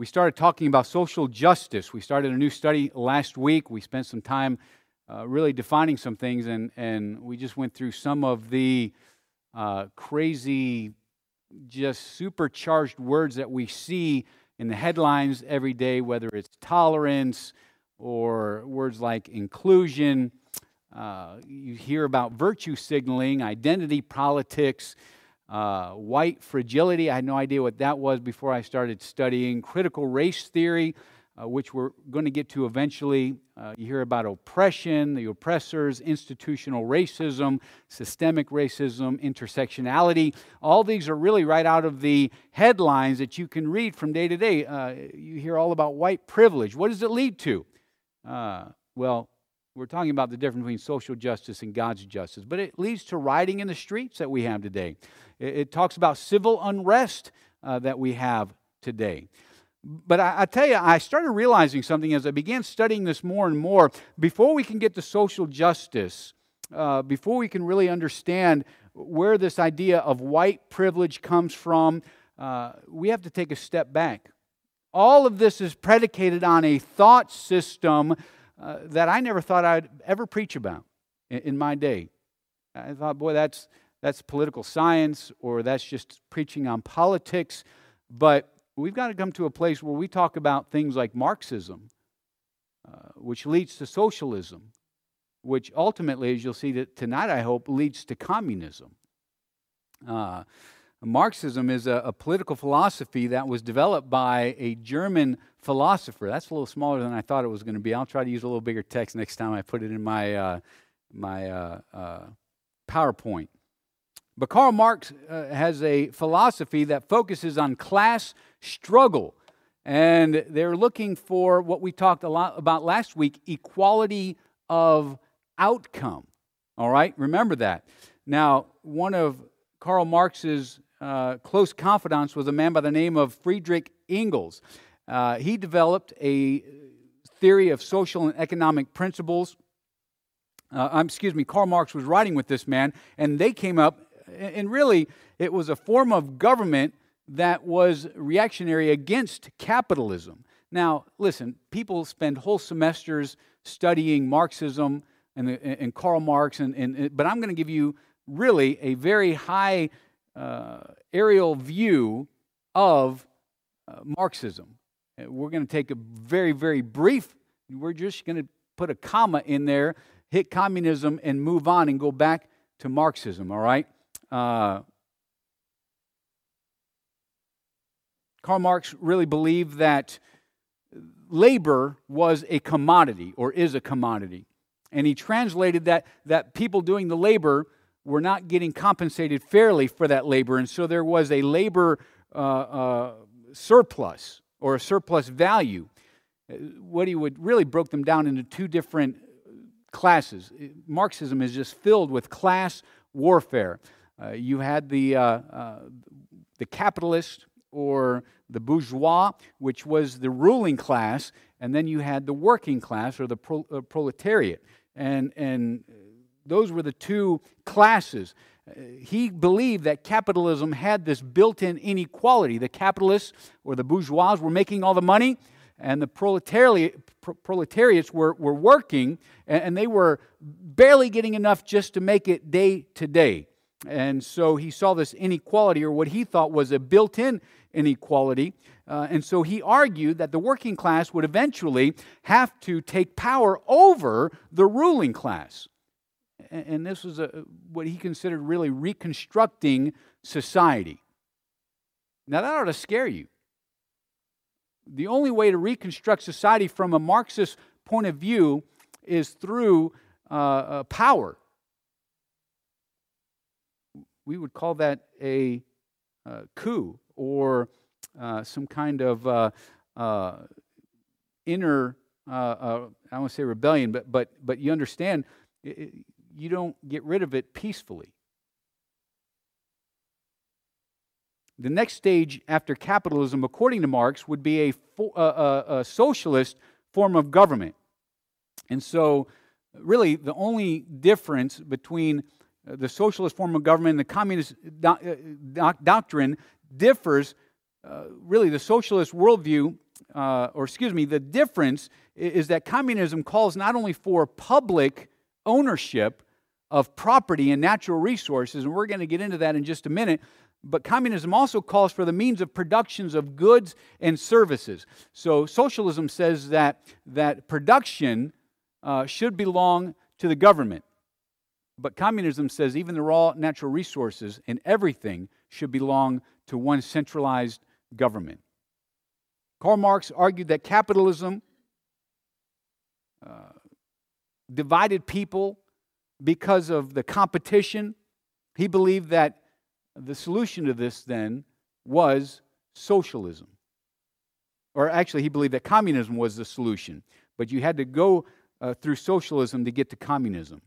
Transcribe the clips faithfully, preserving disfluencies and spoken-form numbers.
we started talking about social justice. We started a new study last week. We spent some time uh, really defining some things, and, and we just went through some of the uh, crazy, just supercharged words that we see in the headlines every day, whether it's tolerance or words like inclusion. Uh, you hear about virtue signaling, identity politics, uh, white fragility. I had no idea what that was before I started studying. Critical race theory, uh, which we're going to get to eventually. Uh, you hear about oppression, the oppressors, institutional racism, systemic racism, intersectionality. All these are really right out of the headlines that you can read from day to day. Uh, you hear all about white privilege. What does it lead to? Uh, well, we're talking about the difference between social justice and God's justice, but it leads to rioting in the streets that we have today. It, it talks about civil unrest uh, that we have today. But I, I tell you, I started realizing something as I began studying this more and more. Before we can get to social justice, uh, before we can really understand where this idea of white privilege comes from, uh, we have to take a step back. All of this is predicated on a thought system uh, that I never thought I'd ever preach about in, in my day. I thought, boy, that's that's political science, or that's just preaching on politics. But we've got to come to a place where we talk about things like Marxism, uh, which leads to socialism, which ultimately, as you'll see that tonight, I hope, leads to communism. Uh, Marxism is a, a political philosophy that was developed by a German philosopher. That's a little smaller than I thought it was going to be. I'll try to use a little bigger text next time I put it in my uh, my uh, uh, PowerPoint. But Karl Marx uh, has a philosophy that focuses on class struggle, and they're looking for what we talked a lot about last week: equality of outcome. All right, remember that. Now, one of Karl Marx's Uh, close confidants was a man by the name of Friedrich Engels. Uh, he developed a theory of social and economic principles. Uh, um, excuse me, Karl Marx was writing with this man, and they came up, and really it was a form of government that was reactionary against capitalism. Now, listen, people spend whole semesters studying Marxism and, the, and Karl Marx, and, and but I'm going to give you really a very high Uh, aerial view of uh, Marxism. We're going to take a very, very brief, we're just going to put a comma in there, hit communism, and move on and go back to Marxism, all right? Uh, Karl Marx really believed that labor was a commodity, or is a commodity. And he translated that, that people doing the labor were not getting compensated fairly for that labor, and so there was a labor uh, uh, surplus, or a surplus value. What he would really broke them down into two different classes. Marxism is just filled with class warfare. Uh, you had the uh, uh, the capitalist, or the bourgeois, which was the ruling class, and then you had the working class, or the pro- uh, proletariat, and and. Those were the two classes. He believed that capitalism had this built-in inequality. The capitalists, or the bourgeois, were making all the money, and the proletariat, proletariats were, were working, and they were barely getting enough just to make it day to day. And so he saw this inequality, or what he thought was a built-in inequality. Uh, and so he argued that the working class would eventually have to take power over the ruling class. And this was a, what he considered really reconstructing society. Now that ought to scare you. The only way to reconstruct society from a Marxist point of view is through uh, uh, power. We would call that a uh, coup, or uh, some kind of uh, uh, inner, uh, uh, I don't want to say rebellion, but but but you understand. It, You don't get rid of it peacefully. The next stage after capitalism, according to Marx, would be a, a, a socialist form of government. And so, really, the only difference between the socialist form of government and the communist do- doc- doctrine differs. Uh, really, the socialist worldview uh, or excuse me, the difference is that communism calls not only for public ownership of property and natural resources, and we're going to get into that in just a minute, but communism also calls for the means of productions of goods and services. So socialism says that, that production uh, should belong to the government. But communism says even the raw natural resources and everything should belong to one centralized government. Karl Marx argued that capitalism uh, divided people because of the competition. He believed that the solution to this then was socialism. Or actually, he believed that communism was the solution. But you had to go uh, through socialism to get to communism.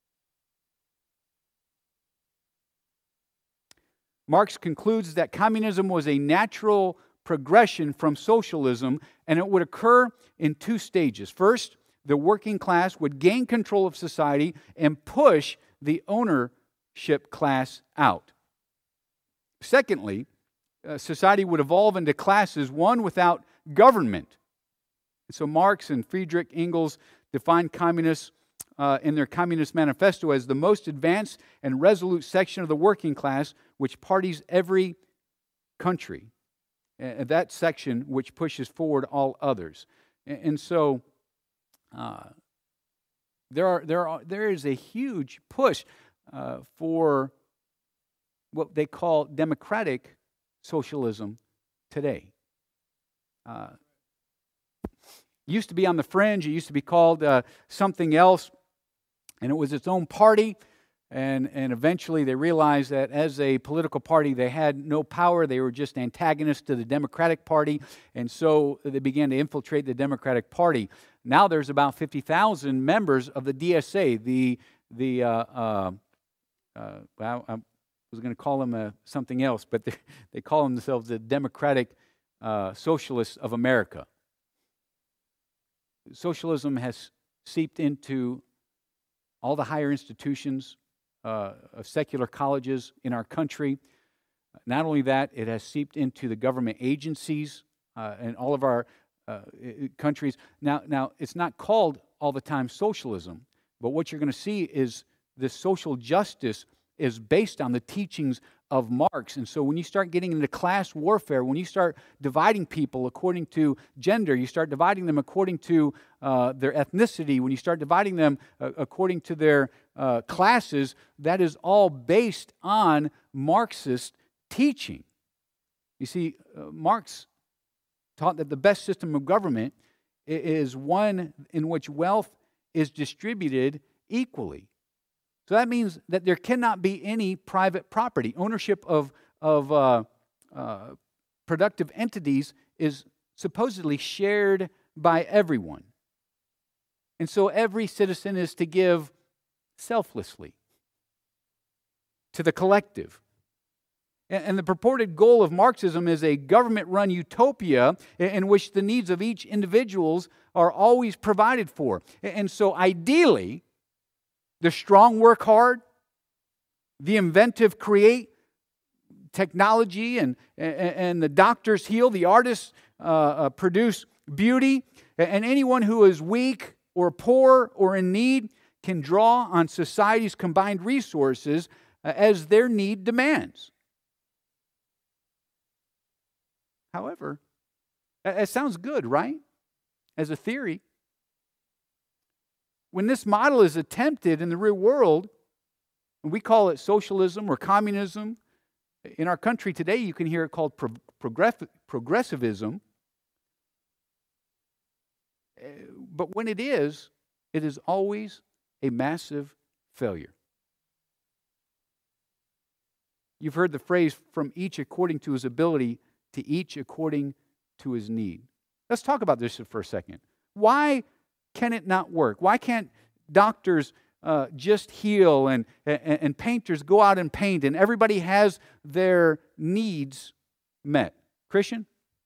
Marx concludes that communism was a natural progression from socialism, and it would occur in two stages. First, the working class would gain control of society and push the ownership class out. Secondly, uh, society would evolve into classes, one without government. So Marx and Friedrich Engels defined communists uh, in their Communist Manifesto as the most advanced and resolute section of the working class which parties every country. Uh, that section which pushes forward all others. And, and so uh, there are there are there is a huge push uh, for what they call democratic socialism today. Uh, used to be on the fringe. It used to be called uh, something else, and it was its own party. And, and eventually they realized that as a political party, they had no power. They were just antagonists to the Democratic Party. And so they began to infiltrate the Democratic Party. Now there's about fifty thousand members of the D S A, the, the uh, uh, uh, well, I was going to call them uh, something else, but they, they call themselves the Democratic uh, Socialists of America. Socialism has seeped into all the higher institutions Uh, of secular colleges in our country. Not only that, it has seeped into the government agencies uh, in all of our uh, countries. Now, now, it's not called all the time socialism, but what you're going to see is this social justice is based on the teachings of Marx. And so when you start getting into class warfare, when you start dividing people according to gender, you start dividing them according to uh, their ethnicity, when you start dividing them uh, according to their uh, classes, that is all based on Marxist teaching. You see, uh, Marx taught that the best system of government is one in which wealth is distributed equally. So that means that there cannot be any private property. Ownership of, of uh, uh, productive entities is supposedly shared by everyone. And so every citizen is to give selflessly to the collective. And, and the purported goal of Marxism is a government-run utopia in, in which the needs of each individual are always provided for. And so ideally, the strong work hard, the inventive create technology, and, and, and the doctors heal, the artists uh, uh, produce beauty, and anyone who is weak or poor or in need can draw on society's combined resources uh, as their need demands. However, it sounds good, right? As a theory. When this model is attempted in the real world, and we call it socialism or communism, in our country today you can hear it called pro- progress- progressivism. But when it is, it is always a massive failure. You've heard the phrase, from each according to his ability, to each according to his need. Let's talk about this for a second. Why can it not work? Why can't doctors uh, just heal and, and, and painters go out and paint and everybody has their needs met? Christian?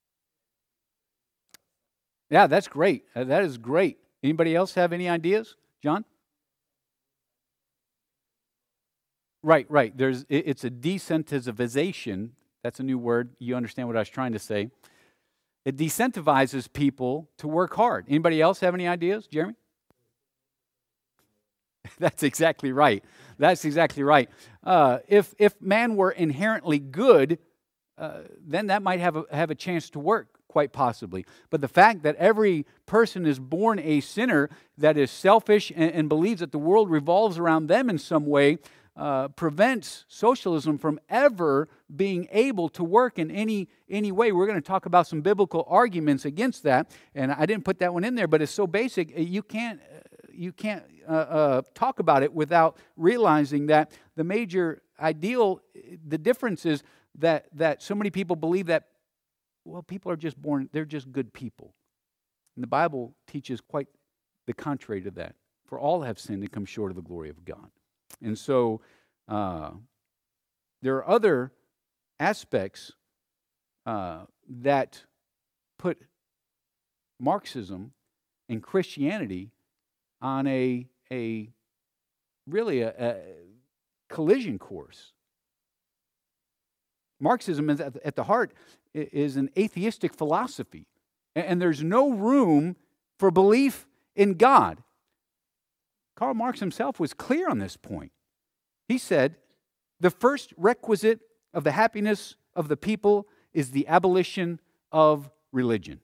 Yeah, that's great. Uh, that is great. Anybody else have any ideas? John? Right, right. There's it, it's a desensitization. That's a new word. You understand what I was trying to say. It decentivizes people to work hard. Anybody else have any ideas, Jeremy? That's exactly right. That's exactly right. Uh, if if man were inherently good, uh, then that might have a, have a chance to work, quite possibly. But the fact that every person is born a sinner that is selfish and, and believes that the world revolves around them in some way uh, prevents socialism from ever being able to work in any any way. We're going to talk about some biblical arguments against that, and I didn't put that one in there, but it's so basic you can't. You can't uh, uh, talk about it without realizing that the major ideal, the difference is that that so many people believe that, well, people are just born, they're just good people. And the Bible teaches quite the contrary to that. For all have sinned and come short of the glory of God. And so uh, there are other aspects uh, that put Marxism and Christianity on a a really a, a collision course. Marxism is at, at the heart is an atheistic philosophy, and, and there's no room for belief in God. Karl Marx himself was clear on this point. He said, "The first requisite of the happiness of the people is the abolition of religion."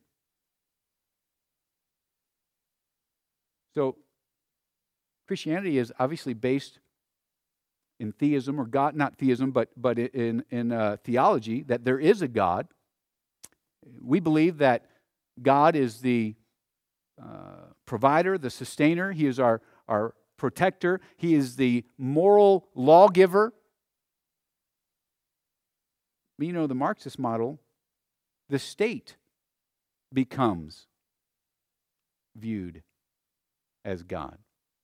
So Christianity is obviously based in theism, or God, not theism, but but in in uh, theology, that there is a God. We believe that God is the uh, provider, the sustainer. He is our our protector. He is the moral lawgiver. But you know, the Marxist model, the state becomes viewed as God.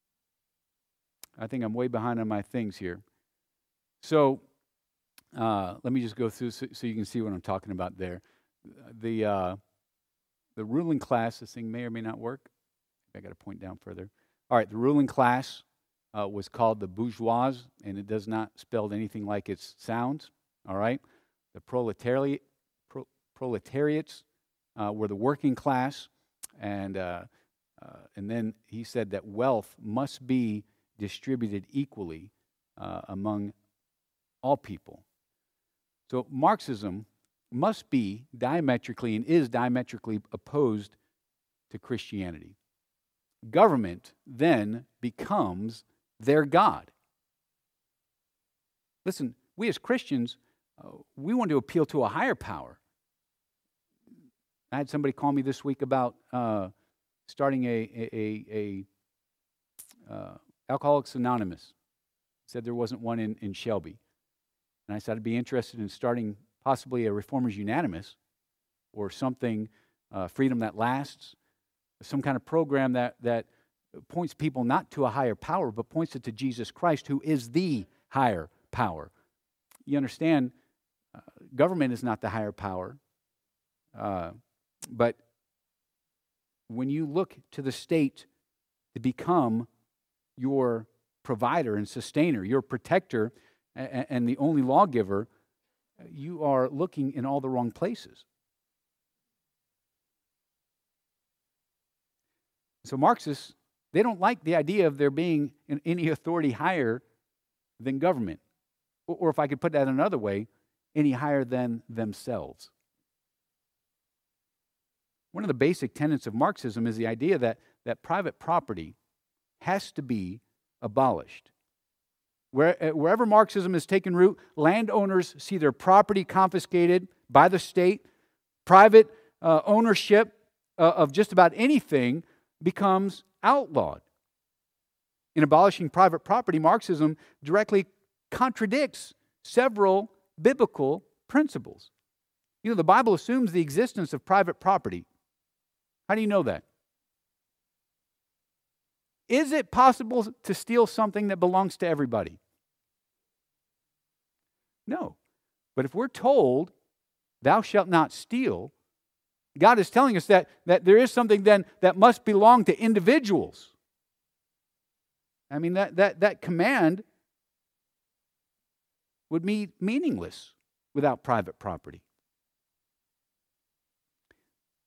I think I'm way behind on my things here. So uh, let me just go through so, so you can see what I'm talking about there. The uh, the ruling class, this thing may or may not work. I got to point down further. All right, the ruling class uh, was called the bourgeois, and it does not spell anything like it sounds. All right, the proletariat, pro, proletariats uh, were the working class, and uh, uh, and then he said that wealth must be distributed equally uh, among all people. So Marxism must be diametrically and is diametrically opposed to Christianity. Government then becomes their God. Listen, we as Christians, uh, we want to appeal to a higher power. I had somebody call me this week about uh, starting a a, a, a uh, Alcoholics Anonymous. Said there wasn't one in, in Shelby. And I said I'd be interested in starting possibly a Reformers Unanimous or something, uh, Freedom That Lasts, some kind of program that, that points people not to a higher power, but points it to Jesus Christ, who is the higher power. You understand, uh, government is not the higher power, uh, but when you look to the state to become your provider and sustainer, your protector, and, and the only lawgiver, you are looking in all the wrong places. So Marxists, they don't like the idea of there being any authority higher than government. Or, or if I could put that another way, any higher than themselves. One of the basic tenets of Marxism is the idea that, that private property has to be abolished. Where, wherever Marxism has taken root, landowners see their property confiscated by the state. Private uh, ownership uh, of just about anything becomes outlawed. In abolishing private property, Marxism directly contradicts several biblical principles. You know, the Bible assumes the existence of private property. How do you know that? Is it possible to steal something that belongs to everybody? No. But if we're told, thou shalt not steal, God is telling us that, that there is something then that must belong to individuals. I mean, that, that, that command would be meaningless without private property.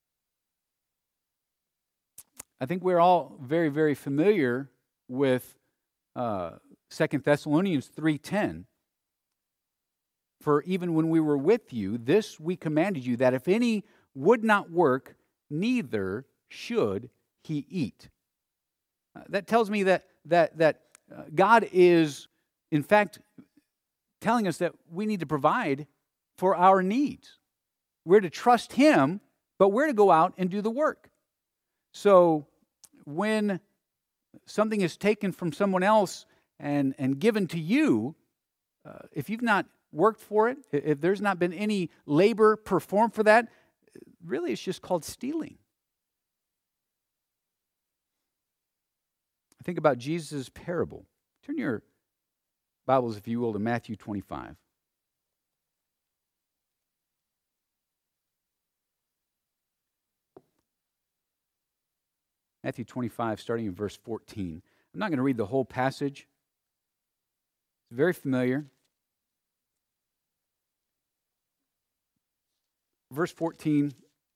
I think we're all very, very familiar with uh, Second Thessalonians three ten. For even when we were with you, this we commanded you, that if any would not work, neither should he eat. Uh, that tells me that that that uh, God is, in fact, telling us that we need to provide for our needs. We're to trust Him, but we're to go out and do the work. So when something is taken from someone else and, and given to you, uh, if you've not worked for it, if there's not been any labor performed for that, really it's just called stealing. Think about Jesus' parable. Turn your Bibles, if you will, to Matthew twenty-five. Matthew twenty-five, starting in verse fourteen. I'm not going to read the whole passage. It's very familiar. Verse fourteen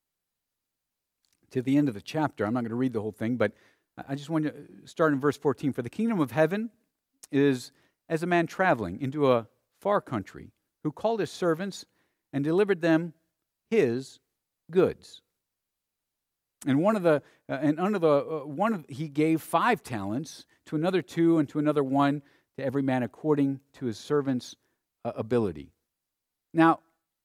to the end of the chapter. I'm not going to read the whole thing, but I just want to start in verse fourteen. For the kingdom of heaven is as a man traveling into a far country, who called his servants and delivered them his goods. And one of the uh, and under the uh, one of he gave five talents, to another two, and to another one, to every man according to his servant's uh, ability. Now,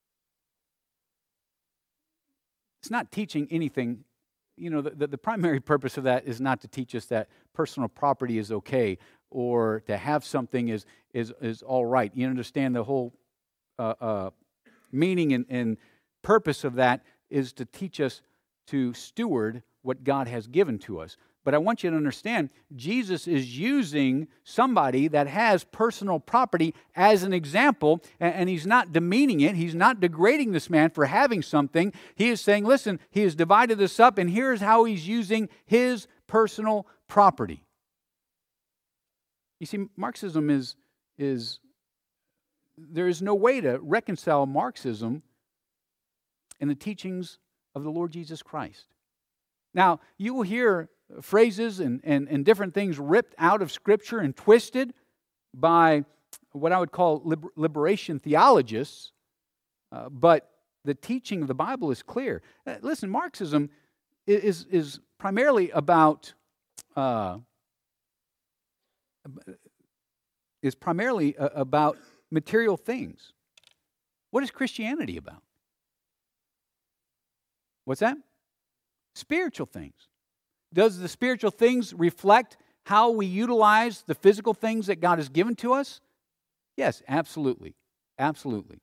it's not teaching anything. You know, the, the primary purpose of that is not to teach us that personal property is okay, or to have something is is is all right. You understand the whole uh, uh, meaning and, and purpose of that is to teach us to steward what God has given to us. But I want you to understand, Jesus is using somebody that has personal property as an example, and, and he's not demeaning it. He's not degrading this man for having something. He is saying, listen, he has divided this up, and here's how he's using his personal property. You see, Marxism is, is there is no way to reconcile Marxism and the teachings of the Lord Jesus Christ. Now, you will hear phrases and, and, and different things ripped out of Scripture and twisted by what I would call liber- liberation theologists, uh, but the teaching of the Bible is clear. Uh, listen, Marxism is, is primarily about uh, is primarily uh, about material things. What is Christianity about? What's that? Spiritual things. Does the spiritual things reflect how we utilize the physical things that God has given to us? Yes, absolutely. Absolutely.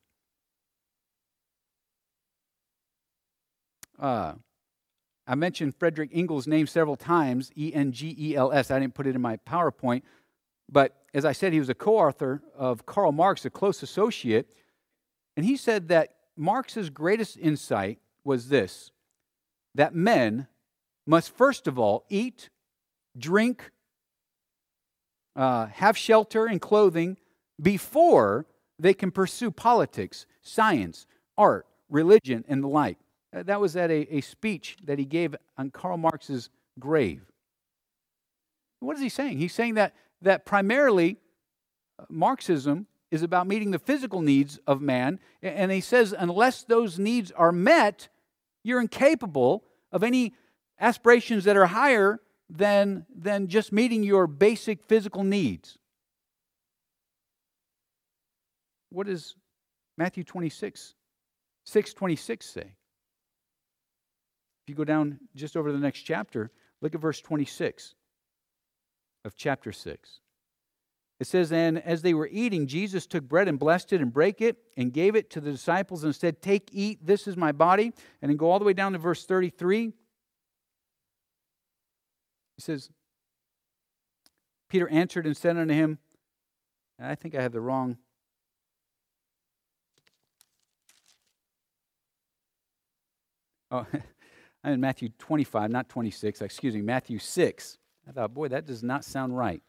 Uh, I mentioned Frederick Engels' name several times, E N G E L S. I didn't put it in my PowerPoint. But as I said, he was a co-author of Karl Marx, a close associate. And he said that Marx's greatest insight was this, that men must first of all eat, drink, uh, have shelter and clothing before they can pursue politics, science, art, religion, and the like. Uh, that was at a, a speech that he gave on Karl Marx's grave. What is he saying? He's saying that, that primarily uh, Marxism is about meeting the physical needs of man, and he says unless those needs are met, you're incapable of any aspirations that are higher than, than just meeting your basic physical needs. What does Matthew twenty-six, six twenty-six say? If you go down just over the next chapter, look at verse twenty-six of chapter six. It says, and as they were eating, Jesus took bread and blessed it and brake it and gave it to the disciples and said, take, eat, this is my body. And then go all the way down to verse thirty-three. He says, Peter answered and said unto him, I think I have the wrong. Oh, I'm in Matthew twenty-five, not twenty-six. Excuse me, Matthew six. I thought, boy, that does not sound right.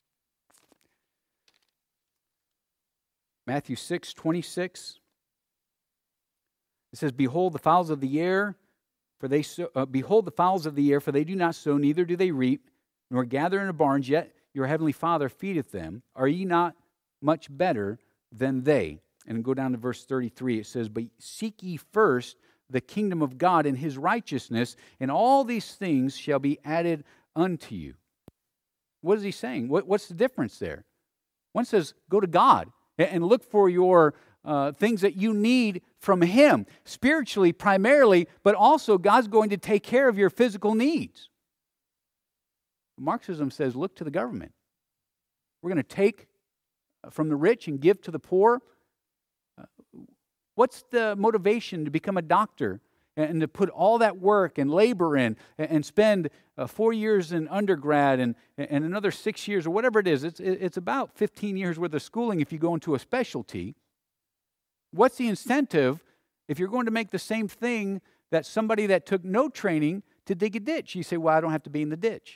Matthew six, twenty-six. It says, behold the fowls of the air, For they sow, uh, behold the fowls of the air, for they do not sow, neither do they reap, nor gather in the barns, yet your heavenly Father feedeth them. Are ye not much better than they? And go down to verse thirty-three. It says, But seek ye first the kingdom of God and his righteousness, and all these things shall be added unto you. What is he saying? What, what's the difference there? One says, go to God and, and look for your uh, things that you need from him, spiritually primarily, but also God's going to take care of your physical needs. Marxism says, look to the government. We're going to take from the rich and give to the poor. Uh, what's the motivation to become a doctor and to put all that work and labor in and spend uh, four years in undergrad and, and another six years or whatever it is? It's, it's about fifteen years worth of schooling if you go into a specialty. What's the incentive if you're going to make the same thing that somebody that took no training to dig a ditch? You say, well, I don't have to be in the ditch.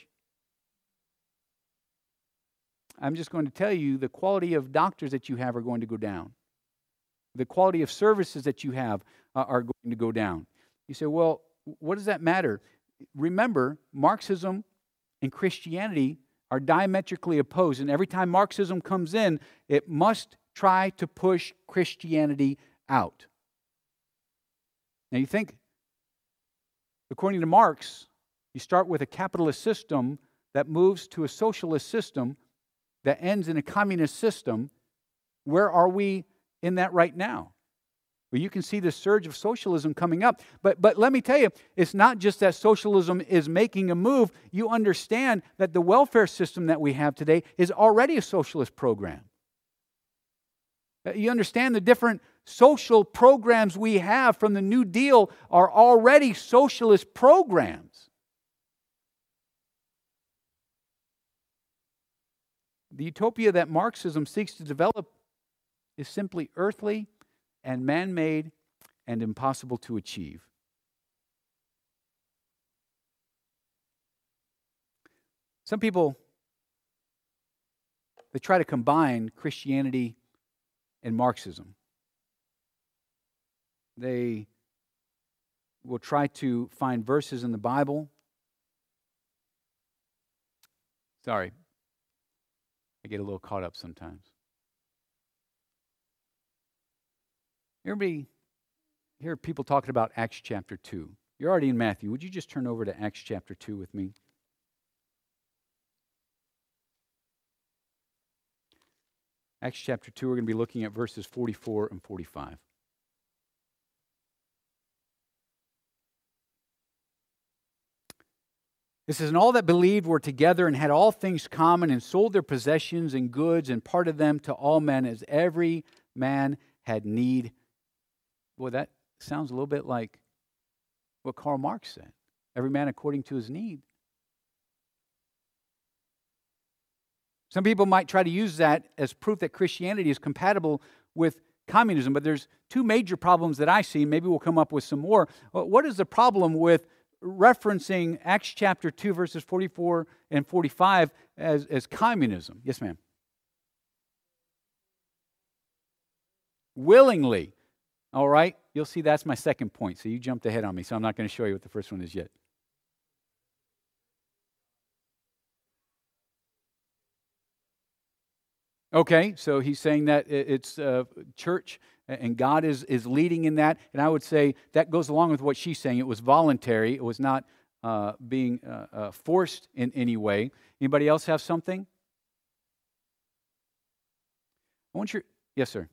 I'm just going to tell you the quality of doctors that you have are going to go down. The quality of services that you have uh, are going to go down. You say, well, what does that matter? Remember, Marxism and Christianity are diametrically opposed. And every time Marxism comes in, it must try to push Christianity out. Now you think, according to Marx, you start with a capitalist system that moves to a socialist system that ends in a communist system. Where are we in that right now? Well, you can see the surge of socialism coming up. But, but let me tell you, it's not just that socialism is making a move. You understand that the welfare system that we have today is already a socialist program. You understand the different social programs we have from the New Deal are already socialist programs. The utopia that Marxism seeks to develop is simply earthly and man-made and impossible to achieve. Some people, they try to combine Christianity and Marxism. They will try to find verses in the Bible. Sorry, I get a little caught up sometimes. Everybody hear people talking about Acts chapter two. You're already in Matthew. Would you just turn over to Acts chapter two with me? Acts chapter two, we're going to be looking at verses forty-four and forty-five. It says, and all that believed were together and had all things common and sold their possessions and goods and parted them to all men as every man had need. Boy, that sounds a little bit like what Karl Marx said. Every man according to his need. Some people might try to use that as proof that Christianity is compatible with communism, but there's two major problems that I see. Maybe we'll come up with some more. What is the problem with referencing Acts chapter two, verses forty-four and forty-five as, as communism? Yes, ma'am. Willingly. All right. You'll see that's my second point. So you jumped ahead on me, so I'm not going to show you what the first one is yet. Okay, so he's saying that it's uh, church and God is, is leading in that. And I would say that goes along with what she's saying. It was voluntary. It was not uh, being uh, uh, forced in any way. Anybody else have something? I want your... Yes, sir.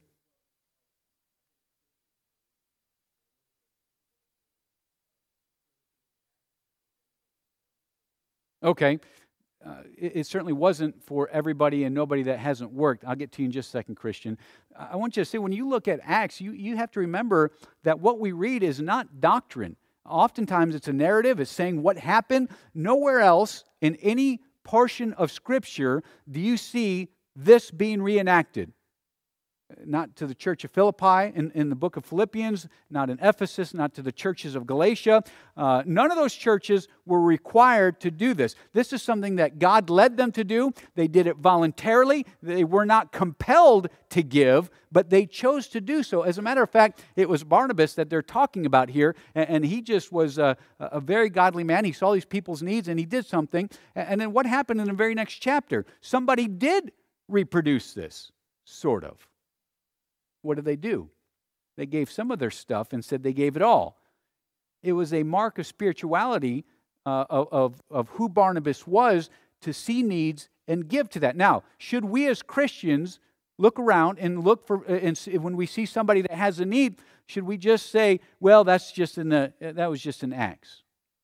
Okay. Uh, it, it certainly wasn't for everybody and nobody that hasn't worked. I'll get to you in just a second, Christian. I want you to see, when you look at Acts, you, you have to remember that what we read is not doctrine. Oftentimes it's a narrative. It's saying what happened. Nowhere else in any portion of Scripture do you see this being reenacted. not to the church of Philippi in, in the book of Philippians, not in Ephesus, not to the churches of Galatia. Uh, none of those churches were required to do this. This is something that God led them to do. They did it voluntarily. They were not compelled to give, but they chose to do so. As a matter of fact, it was Barnabas that they're talking about here, and, and he just was a, a very godly man. He saw these people's needs, and he did something. And then what happened in the very next chapter? Somebody did reproduce this, sort of. What did they do? They gave some of their stuff and said they gave it all. It was a mark of spirituality uh, of, of, of who Barnabas was to see needs and give to that. Now, should we as Christians look around and look for, and when we see somebody that has a need, should we just say, well, that's just in the, that was just in Acts?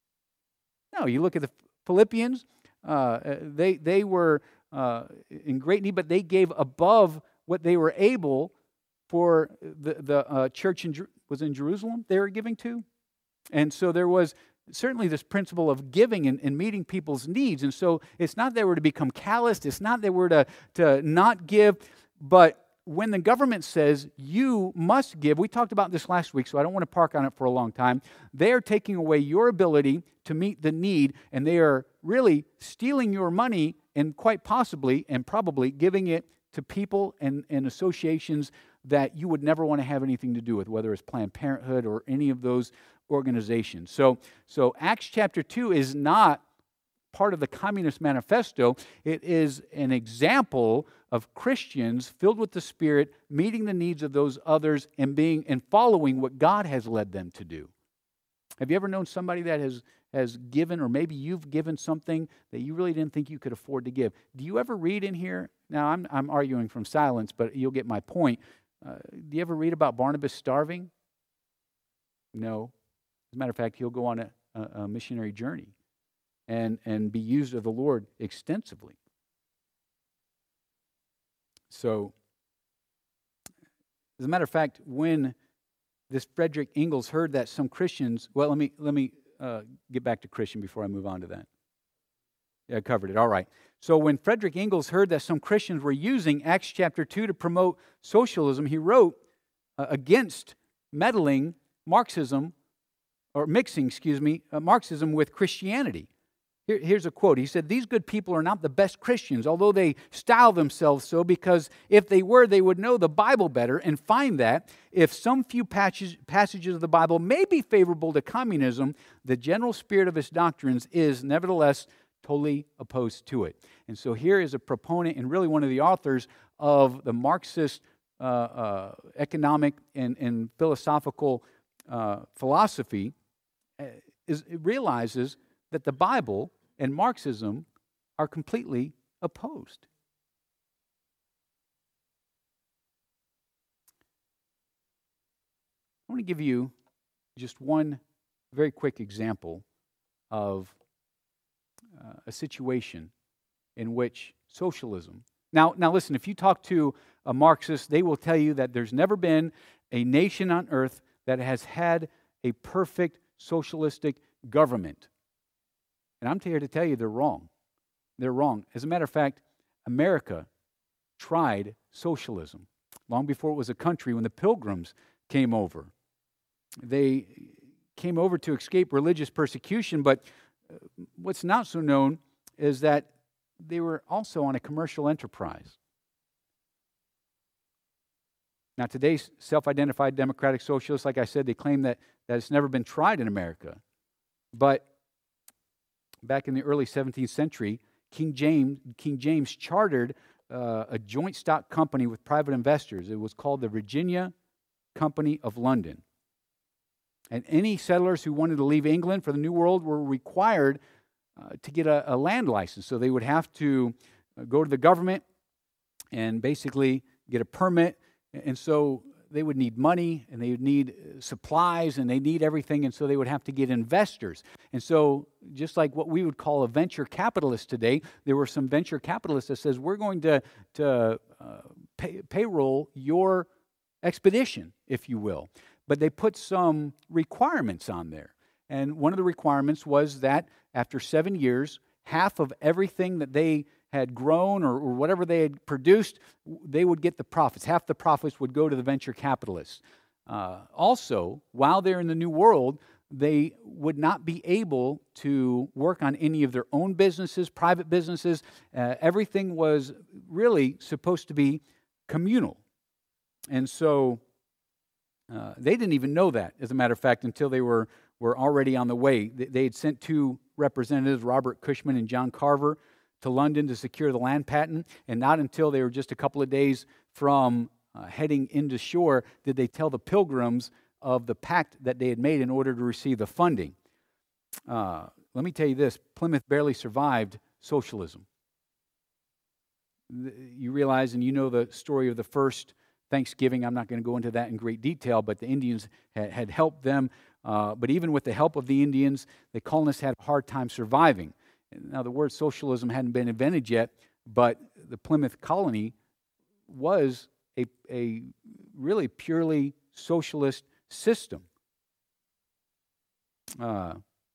No, you look at the Philippians, uh, they, they were uh, in great need, but they gave above what they were able for the, the uh, church in, was in Jerusalem they were giving to. And so there was certainly this principle of giving and, and meeting people's needs. And so it's not that we're to become calloused. It's not that we're to, to not give. But when the government says you must give, we talked about this last week, so I don't want to park on it for a long time. They are taking away your ability to meet the need, and they are really stealing your money and quite possibly and probably giving it to people and, and associations that you would never want to have anything to do with, whether it's Planned Parenthood or any of those organizations. So, so Acts chapter two is not part of the Communist Manifesto. It is an example of Christians filled with the Spirit, meeting the needs of those others and being and following what God has led them to do. Have you ever known somebody that has has given, or maybe you've given something that you really didn't think you could afford to give? Do you ever read in here? Now, I'm I'm arguing from silence, but you'll get my point. Uh, do you ever read about Barnabas starving? No. As a matter of fact, he'll go on a, a, a missionary journey and, and be used of the Lord extensively. So, as a matter of fact, when this Frederick Engels heard that some Christians, well, let me let me uh, get back to Christian before I move on to that. Yeah, I covered it. All right. So when Frederick Engels heard that some Christians were using Acts chapter two to promote socialism, he wrote uh, against meddling Marxism, or mixing, excuse me, uh, Marxism with Christianity. Here, here's a quote. He said, "These good people are not the best Christians, although they style themselves so, because if they were, they would know the Bible better and find that if some few passages, passages of the Bible may be favorable to communism, the general spirit of its doctrines is nevertheless totally opposed to it." And so here is a proponent and really one of the authors of the Marxist uh, uh, economic and, and philosophical uh, philosophy, uh, is, it realizes that the Bible and Marxism are completely opposed. I want to give you just one very quick example of uh, a situation in which socialism. Now, now listen, if you talk to a Marxist, they will tell you that there's never been a nation on earth that has had a perfect socialistic government. And I'm here to tell you they're wrong. They're wrong. As a matter of fact, America tried socialism long before it was a country. When the Pilgrims came over, they came over to escape religious persecution, but what's not so known is that they were also on a commercial enterprise. Now, today's self-identified democratic socialists, like I said, they claim that, that it's never been tried in America. But back in the early seventeenth century, King James, King James chartered uh, a joint stock company with private investors. It was called the Virginia Company of London. And any settlers who wanted to leave England for the New World were required uh, to get a, a land license. So they would have to uh, go to the government and basically get a permit. And so they would need money, and they would need supplies, and they need everything, and so they would have to get investors. And so just like what we would call a venture capitalist today, there were some venture capitalists that says, we're going to, to uh, pay, payroll your expedition, if you will. But they put some requirements on there. And one of the requirements was that after seven years, half of everything that they had grown or, or whatever they had produced, they would get the profits. Half the profits would go to the venture capitalists. Uh, also, while they're in the New World, they would not be able to work on any of their own businesses, private businesses. Uh, everything was really supposed to be communal. And so uh, they didn't even know that, as a matter of fact, until they were, were already on the way. They, they had sent two representatives, Robert Cushman and John Carver, to London to secure the land patent, and not until they were just a couple of days from uh, heading into shore did they tell the Pilgrims of the pact that they had made in order to receive the funding. Uh, let me tell you this, Plymouth barely survived socialism. You realize, and you know the story of the first Thanksgiving. I'm not going to go into that in great detail, but the Indians had, had helped them. Uh, but even with the help of the Indians, the colonists had a hard time surviving. Now, the word socialism hadn't been invented yet, but the Plymouth colony was a, a really purely socialist system. Uh,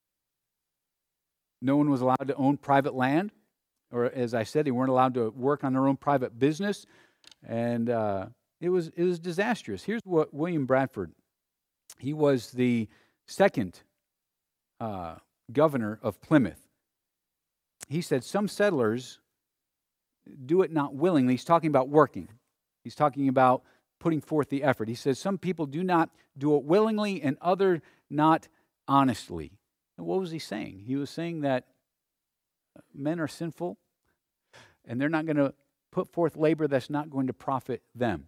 no one was allowed to own private land, or as I said, they weren't allowed to work on their own private business, and uh, it was it was disastrous. Here's what William Bradford, he was the second uh, governor of Plymouth. He said, some settlers do it not willingly. He's talking about working. He's talking about putting forth the effort. He says, some people do not do it willingly and other not honestly. And what was he saying? He was saying that men are sinful and they're not going to put forth labor that's not going to profit them.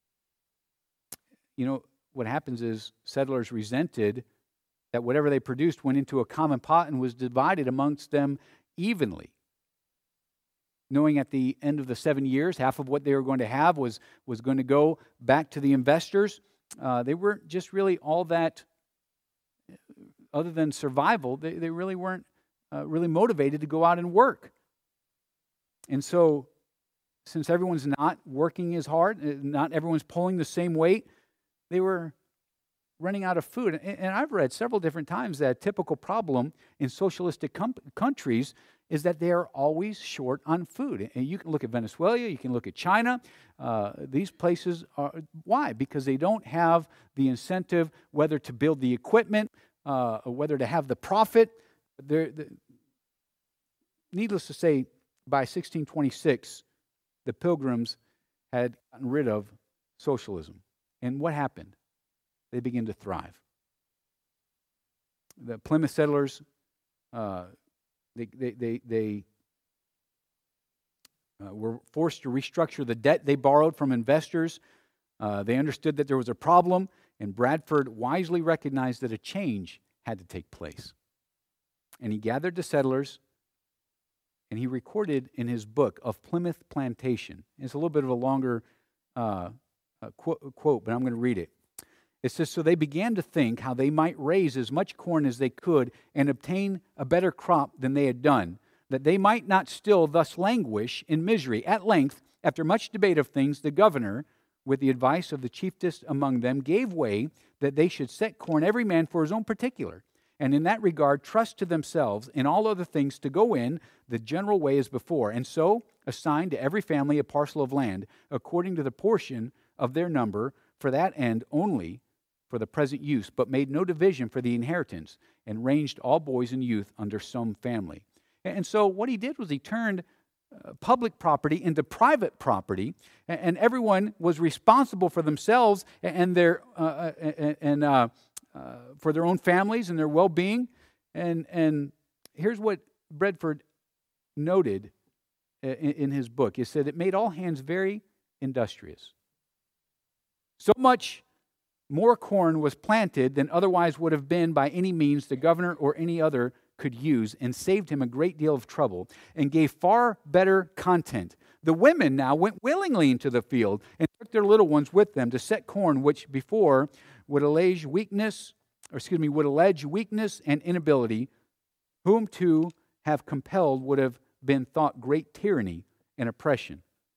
You know, what happens is settlers resented that whatever they produced went into a common pot and was divided amongst them evenly, knowing at the end of the seven years, half of what they were going to have was, was going to go back to the investors. Uh, they weren't just really all that, other than survival, they, they really weren't uh, really motivated to go out and work. And so, since everyone's not working as hard, not everyone's pulling the same weight, they were running out of food. And I've read several different times that a typical problem in socialistic com- countries is that they are always short on food. And you can look at Venezuela, you can look at China. Uh, these places are, why? Because they don't have the incentive, whether to build the equipment, uh, or whether to have the profit. They're, they're, needless to say, by sixteen twenty-six, the Pilgrims had gotten rid of socialism. And what happened? They began to thrive. The Plymouth settlers, uh, they, they, they, they uh, were forced to restructure the debt they borrowed from investors. Uh, they understood that there was a problem, and Bradford wisely recognized that a change had to take place. And he gathered the settlers, and he recorded in his book of Plymouth Plantation. It's a little bit of a longer uh, uh, quote, quote, but I'm going to read it. It says, so they began to think how they might raise as much corn as they could and obtain a better crop than they had done, that they might not still thus languish in misery. At length, after much debate of things, the governor, with the advice of the chiefest among them, gave way that they should set corn every man for his own particular, and in that regard trust to themselves in all other things to go in the general way as before, and so assigned to every family a parcel of land, according to the portion of their number, for that end only, for the present use, but made no division for the inheritance, and ranged all boys and youth under some family. And so what he did was he turned uh, public property into private property, and, and everyone was responsible for themselves and their uh, and, and uh, uh, for their own families and their well-being. And and here's what Bradford noted in, in his book. He said it made all hands very industrious. So much more corn was planted than otherwise would have been by any means the governor or any other could use, and saved him a great deal of trouble, and gave far better content. The women now went willingly into the field and took their little ones with them to set corn, which before would allege weakness, or excuse me, would allege weakness and inability, whom to have compelled would have been thought great tyranny and oppression.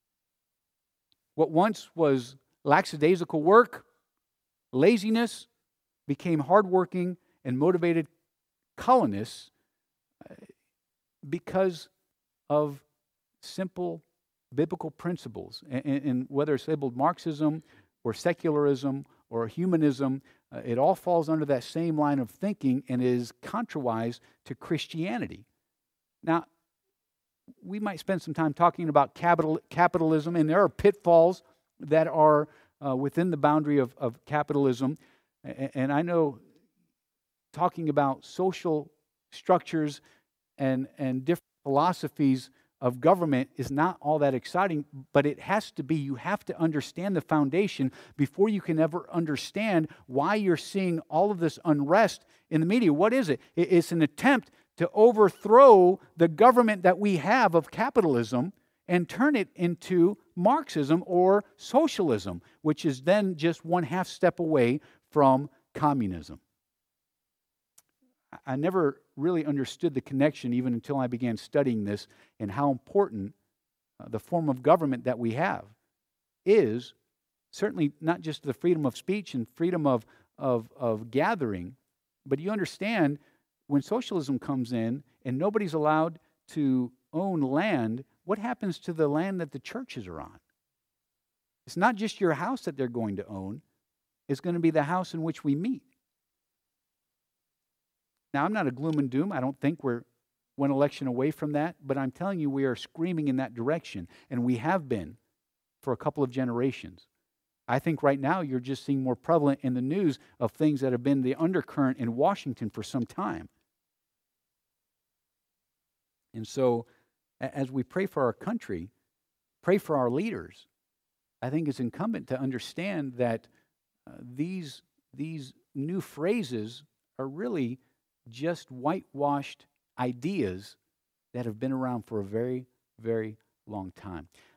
What once was lackadaisical work, laziness, became hardworking and motivated colonists because of simple biblical principles. And, and whether it's labeled Marxism or secularism or humanism, uh, it all falls under that same line of thinking and is contrawise to Christianity. Now, we might spend some time talking about capital, capitalism, and there are pitfalls that are uh, within the boundary of, of capitalism. And, and I know talking about social structures and, and different philosophies of government is not all that exciting, but it has to be. You have to understand the foundation before you can ever understand why you're seeing all of this unrest in the media. What is it? It's an attempt to overthrow the government that we have of capitalism and turn it into Marxism or socialism, which is then just one half step away from communism. I never really understood the connection even until I began studying this, and how important uh, the form of government that we have is, certainly not just the freedom of speech and freedom of, of, of gathering, but you understand when socialism comes in and nobody's allowed to own land, what happens to the land that the churches are on? It's not just your house that they're going to own, it's going to be the house in which we meet. Now, I'm not a gloom and doom. I don't think we're one election away from that, but I'm telling you, we are screaming in that direction, and we have been for a couple of generations. I think right now you're just seeing more prevalent in the news of things that have been the undercurrent in Washington for some time. And so, as we pray for our country, pray for our leaders, I think it's incumbent to understand that uh, these, these new phrases are really just whitewashed ideas that have been around for a very, very long time.